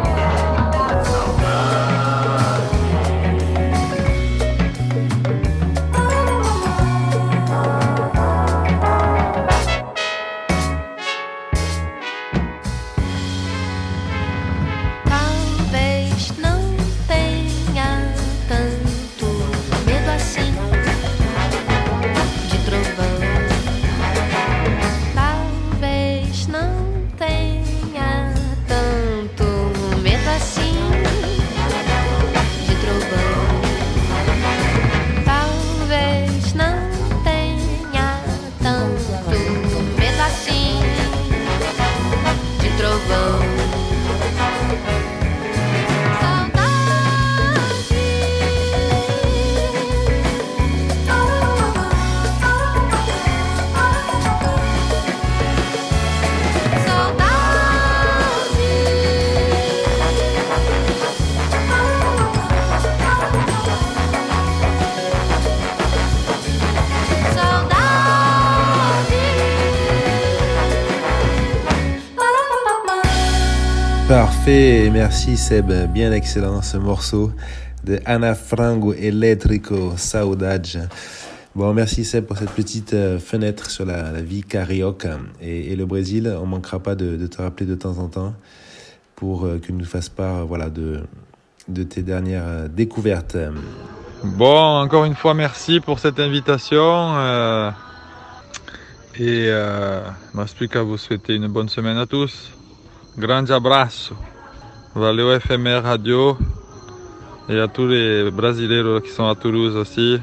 Parfait, merci Seb, bien excellent ce morceau de Anna Frango Elettrico, Saudade. Bon, merci Seb pour cette petite fenêtre sur la, la vie carioca et, et le Brésil. On ne manquera pas de, de te rappeler de temps en temps pour que tu nous fasses part voilà, de, de tes dernières découvertes. Bon, encore une fois, merci pour cette invitation. Euh, et euh, il ne me reste plus qu'à vous souhaiter une bonne semaine à tous. Grande abraço. Valeu F M R Radio et à tous les Brasileiros qui sont à Toulouse aussi.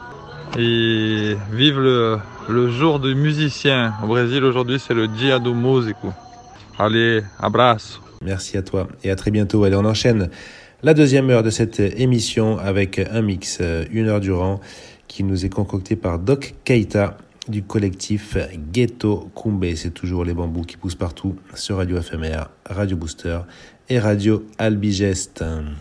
Et vive le, le jour du musicien. Au Brésil aujourd'hui c'est le Dia do Músico. Allez, abraço. Merci à toi et à très bientôt. Allez, on enchaîne la deuxième heure de cette émission avec un mix, une heure durant, qui nous est concocté par Doc Keita du collectif Ghetto Kumbe. C'est toujours les bambous qui poussent partout sur Radio F M R, Radio Booster et Radio Albigest.